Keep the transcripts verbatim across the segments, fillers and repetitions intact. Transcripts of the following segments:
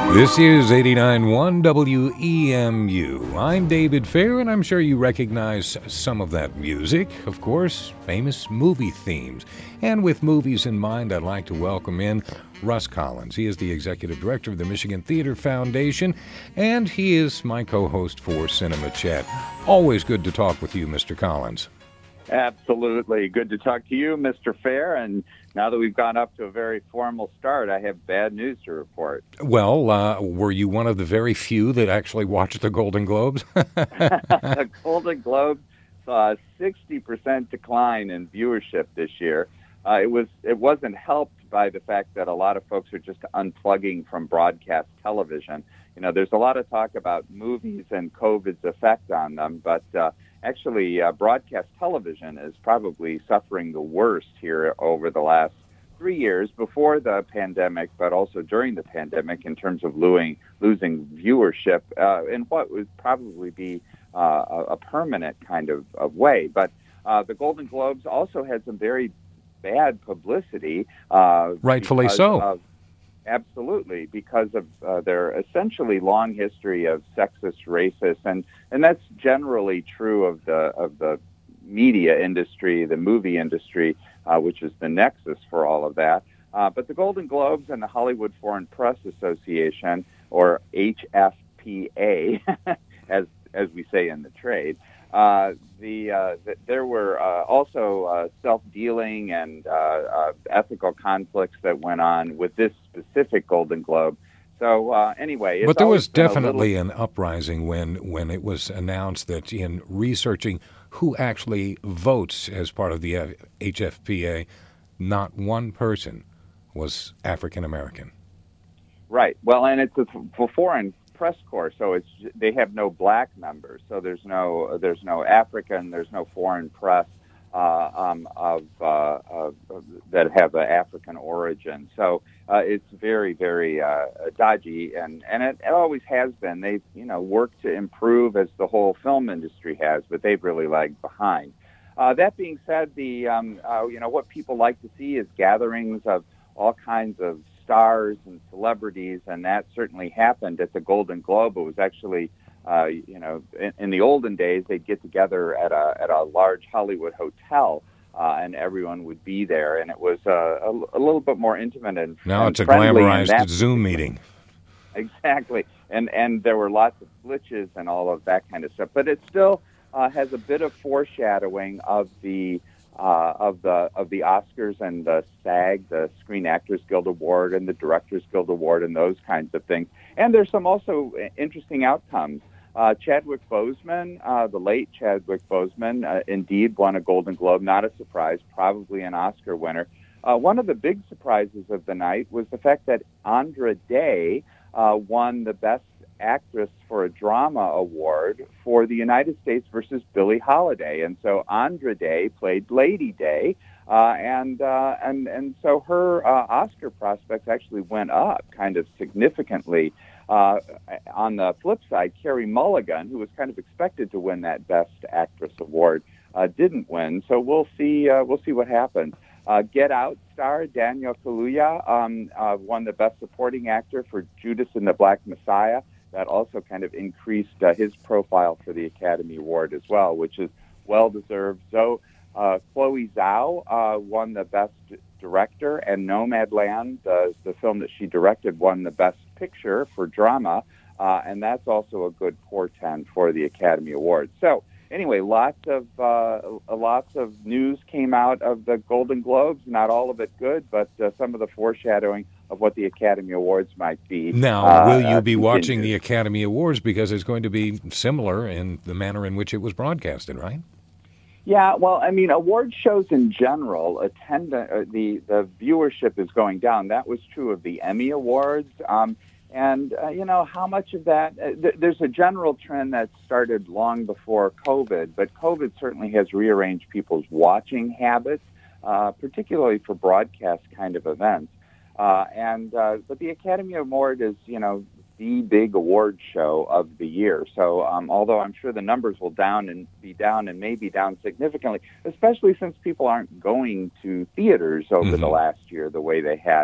This is eighty-nine point one W E M U. I'm David Fair, and I'm sure you recognize some of that music. Of course, famous movie themes. And with movies in mind, I'd like to welcome in Russ Collins. He is the executive director of the Michigan Theater Foundation, and he is my co-host for Cinema Chat. Always good to talk with you, Mister Collins. Absolutely. Good to talk to you, Mister Fair. And now that we've gone up to a very formal start, I have bad news to report. Well, uh, were you one of the very few that actually watched the Golden Globes? The Golden Globes saw a sixty percent decline in viewership this year. Uh, it was it wasn't helped by the fact that a lot of folks are just unplugging from broadcast television. You know, there's a lot of talk about movies and COVID's effect on them, but uh, actually uh, broadcast television is probably suffering the worst here over the last three years before the pandemic, but also during the pandemic in terms of losing, losing viewership uh, in what would probably be uh, a, a permanent kind of, of way. But uh, the Golden Globes also had some very bad publicity. Uh, Rightfully so. Of, absolutely, because of uh, their essentially long history of sexist, racist, and, and that's generally true of the of the media industry, the movie industry, uh, which is the nexus for all of that. Uh, but the Golden Globes and the Hollywood Foreign Press Association, or H F P A, as as we say in the trade, uh, the, uh, the there were uh, also uh, self-dealing and uh, uh, ethical conflicts that went on with this specific Golden Globe. So uh, anyway, it's but there was definitely little... an uprising when when it was announced that in researching who actually votes as part of the H F P A, not one person was African American. Right. Well, and it's a f- foreign press corps, so it's they have no black members. So there's no there's no African, there's no foreign press uh, um, of, uh, of that have an African origin. So uh, it's very very uh, dodgy, and and it, it always has been. They've you know worked to improve as the whole film industry has, but they've really lagged behind. Uh, that being said, the um, uh, you know what people like to see is gatherings of all kinds of stars and celebrities, and that certainly happened at the Golden Globe. It was actually, uh, you know, in, in the olden days, they'd get together at a at a large Hollywood hotel, uh, and everyone would be there, and it was uh, a, a little bit more intimate and now and it's a friendly, glamorized Zoom meeting. Exactly, and and there were lots of glitches and all of that kind of stuff, but it still uh, has a bit of foreshadowing of the. Uh, of the of the Oscars and the SAG, the Screen Actors Guild Award, and the Directors Guild Award, and those kinds of things. And there's some also interesting outcomes. Uh, Chadwick Boseman, uh, the late Chadwick Boseman, uh, indeed won a Golden Globe. Not a surprise, probably an Oscar winner. Uh, one of the big surprises of the night was the fact that Andra Day uh, won the Best Actress for a Drama Award for the United States versus Billie Holiday, and so Andra Day played Lady Day, uh, and uh, and and so her uh, Oscar prospects actually went up kind of significantly. Uh, on the flip side, Carey Mulligan, who was kind of expected to win that Best Actress award, uh, didn't win. So we'll see. Uh, we'll see what happens. Uh, Get Out star Daniel Kaluuya um, uh, won the Best Supporting Actor for Judas and the Black Messiah. That also kind of increased uh, his profile for the Academy Award as well, which is well-deserved. So uh, Chloe Zhao uh, won the Best Director, and Nomadland, uh, the film that she directed, won the Best Picture for Drama, uh, and that's also a good portent for the Academy Award. So anyway, lots of uh, lots of news came out of the Golden Globes, not all of it good, but uh, some of the foreshadowing of what the Academy Awards might be. Now, uh, will you be uh, watching the Academy Awards, because it's going to be similar in the manner in which it was broadcasted, right? Yeah, well, I mean, award shows in general, attend uh, the the viewership is going down. That was true of the Emmy Awards, um, and uh, you know how much of that. Uh, th- there's a general trend that started long before COVID, but COVID certainly has rearranged people's watching habits, uh, particularly for broadcast kind of events. Uh, and uh, but the Academy Award is, you know, the big award show of the year. So um, although I'm sure the numbers will down and be down and maybe down significantly, especially since people aren't going to theaters over mm-hmm. the last year the way they had.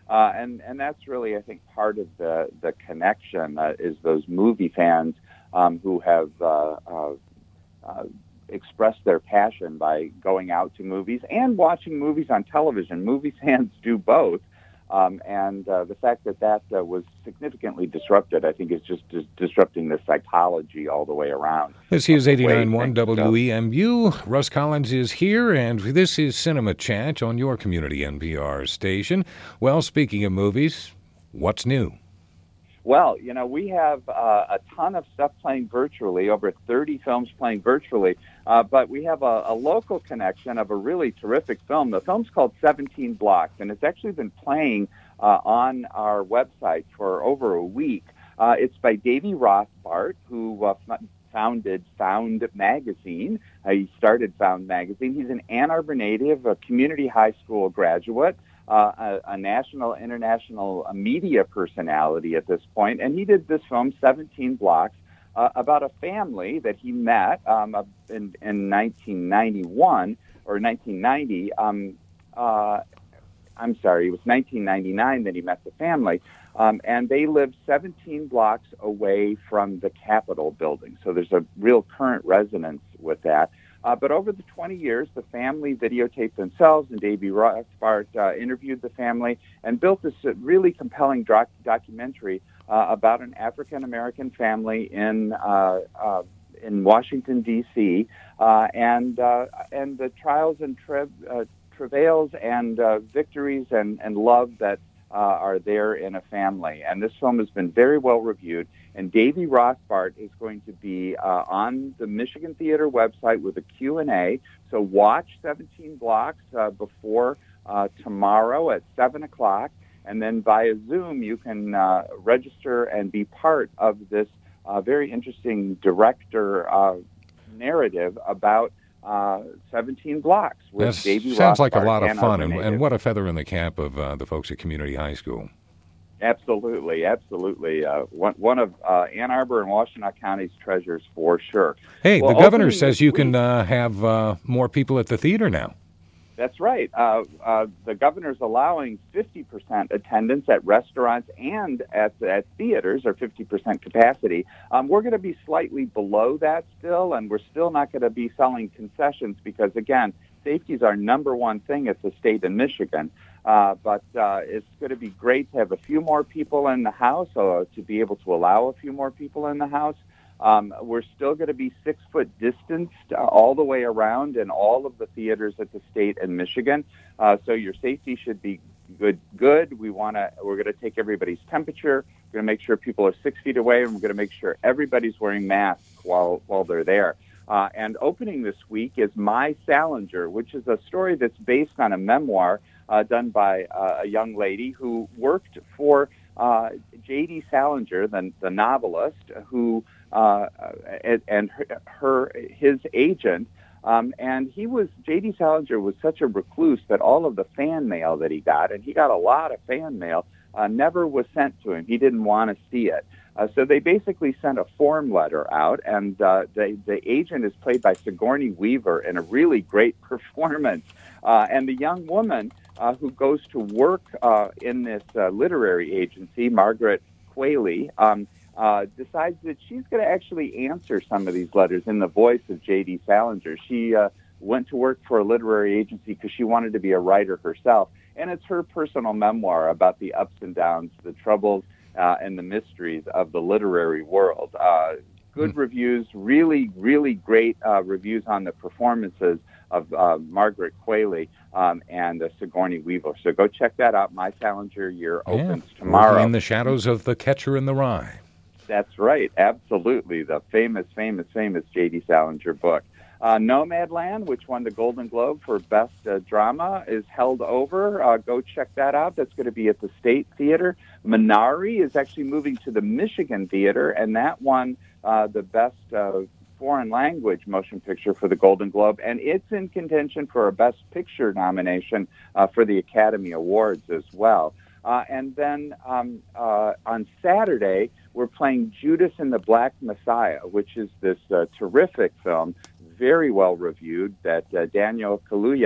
Uh, and, and that's really, I think, part of the, the connection uh, is those movie fans um, who have uh, uh, uh, expressed their passion by going out to movies and watching movies on television. Movie fans do both. Um, and uh, the fact that that uh, was significantly disrupted, I think, is just dis- disrupting the psychology all the way around. This is eighty-nine point one things W E M U. Russ Collins is here, and this is Cinema Chat on your community N P R station. Well, speaking of movies, what's new? Well, you know, we have uh, a ton of stuff playing virtually, over thirty films playing virtually, uh, but we have a, a local connection of a really terrific film. The film's called seventeen Blocks, and it's actually been playing uh, on our website for over a week. Uh, it's by Davey Rothbart, who uh, founded Found Magazine. Uh, he started Found Magazine. He's an Ann Arbor native, a community high school graduate. Uh, a, a national, international media personality at this point, and he did this film, seventeen Blocks, uh, about a family that he met um, in, in nineteen ninety-one or nineteen ninety. Um, uh, I'm sorry, it was nineteen ninety-nine that he met the family, um, and they lived seventeen blocks away from the Capitol building. So there's a real current resonance with that. Uh, but over the twenty years, the family videotaped themselves, and Davey Rothbart uh, interviewed the family and built this uh, really compelling doc- documentary uh, about an African-American family in uh, uh, in Washington, D C, uh, and uh, and the trials and tra- uh, travails and uh, victories and, and love that uh, are there in a family. And this film has been very well reviewed. And Davey Rothbart is going to be uh, on the Michigan Theater website with a Q and A. So watch seventeen Blocks uh, before uh, tomorrow at seven o'clock. And then via Zoom, you can uh, register and be part of this uh, very interesting director uh, narrative about uh, seventeen Blocks with That Davey Rothbart. Sounds like a lot of Ann fun, Arbor and, and what a feather in the cap of uh, the folks at Community High School. Absolutely, absolutely. Uh, one, one of uh, Ann Arbor and Washtenaw County's treasures for sure. Hey, well, the governor opening says you week, can uh, have uh, more people at the theater now. That's right. Uh, uh, the governor's allowing fifty percent attendance at restaurants and at, at theaters, or fifty percent capacity. Um, we're going to be slightly below that still, and we're still not going to be selling concessions because, again, safety is our number one thing at the state in Michigan. Uh, but uh, it's going to be great to have a few more people in the house, or to be able to allow a few more people in the house. Um, we're still going to be six-foot distanced uh, all the way around in all of the theaters at the state in Michigan. Uh, so your safety should be good. Good. We want to. We're going to take everybody's temperature. We're going to make sure people are six feet away, and we're going to make sure everybody's wearing masks while while they're there. Uh, and opening this week is My Salinger, which is a story that's based on a memoir uh, done by uh, a young lady who worked for uh, J D. Salinger, the, the novelist, who uh, and, and her, her his agent. Um, and he was J D. Salinger was such a recluse that all of the fan mail that he got, and he got a lot of fan mail, uh, never was sent to him. He didn't want to see it. Uh, so they basically sent a form letter out, and uh, the, the agent is played by Sigourney Weaver in a really great performance. Uh, and the young woman uh, who goes to work uh, in this uh, literary agency, Margaret Qualley, um, uh, decides that she's going to actually answer some of these letters in the voice of J D. Salinger. She uh, went to work for a literary agency because she wanted to be a writer herself. And it's her personal memoir about the ups and downs, the troubles, Uh, and the mysteries of the literary world. Uh, good mm. reviews, really, really great uh, reviews on the performances of uh, Margaret Qualley um, and uh, Sigourney Weaver. So go check that out. My Salinger Year yeah. opens tomorrow. Working in the shadows of The Catcher in the Rye. That's right, absolutely. The famous, famous, famous J D. Salinger book. Uh, Nomadland, which won the Golden Globe for Best uh, Drama, is held over. Uh, go check that out. That's going to be at the State Theater. Minari is actually moving to the Michigan Theater, and that won uh, the Best uh, Foreign Language Motion Picture for the Golden Globe, and it's in contention for a Best Picture nomination uh, for the Academy Awards as well. Uh, and then um, uh, on Saturday, we're playing Judas and the Black Messiah, which is this uh, terrific film, very well reviewed, that uh, Daniel Kaluuya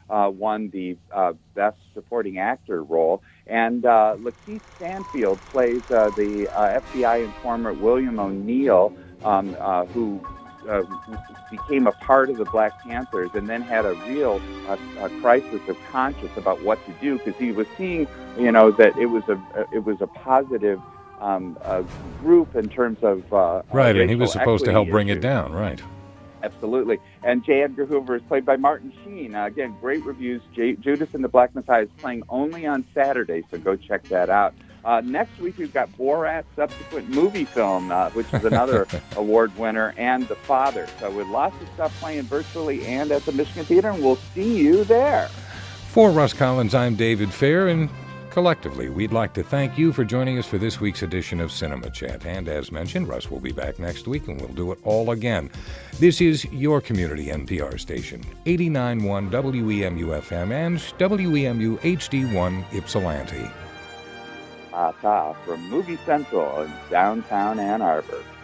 uh, won the uh, Best Supporting Actor role. And uh, Lakeith Stanfield plays uh, the uh, F B I informant William O'Neill, um, uh, who uh, became a part of the Black Panthers and then had a real uh, a crisis of conscience about what to do, because he was seeing, you know, that it was a it was a positive um, uh, group in terms of uh, right, uh, and he was supposed to help bring issues. it down, right? Absolutely. And J. Edgar Hoover is played by Martin Sheen. Uh, again, great reviews. J- Judas and the Black Messiah is playing only on Saturday, so go check that out. Uh, next week, we've got Borat, subsequent movie film, uh, which is another award winner, and The Father. So with lots of stuff playing virtually and at the Michigan Theater, and we'll see you there. For Russ Collins, I'm David Fair, and collectively, we'd like to thank you for joining us for this week's edition of Cinema Chat. And as mentioned, Russ will be back next week, and we'll do it all again. This is your community N P R station, eighty-nine point one W E M U F M and W E M U H D one Ypsilanti. Ah, ta, from Movie Central in downtown Ann Arbor.